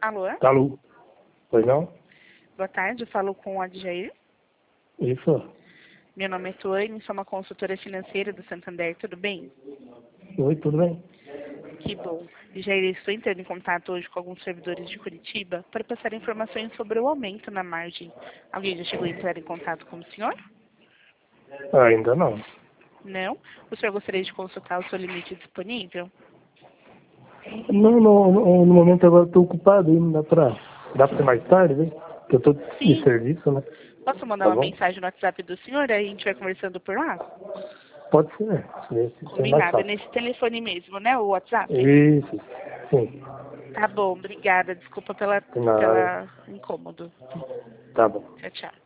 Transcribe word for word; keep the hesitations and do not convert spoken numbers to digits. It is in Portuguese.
Alô? Alô? Pois não? Boa tarde, eu falo com o Adjair. Isso. Meu nome é Tuane, sou uma consultora financeira do Santander, tudo bem? Oi, tudo bem? Que bom. Jair, estou entrando em contato hoje com alguns servidores de Curitiba para passar informações sobre o aumento na margem. Alguém já chegou a entrar em contato com o senhor? Ainda não. Não? O senhor gostaria de consultar o seu limite disponível? Não, no, no, no momento agora estou ocupado aí, não dá pra, dá pra ser mais tarde, né? Porque eu estou Sim. de serviço, né? Posso mandar Tá uma bom? mensagem no WhatsApp do senhor, aí a gente vai conversando por lá? Pode ser, esse, esse é mais Combinado, é fácil. nesse telefone mesmo, né? O WhatsApp? Isso, sim. Tá bom, obrigada. Desculpa pela, De nada. pela incômodo. Tá bom. Tchau, tchau.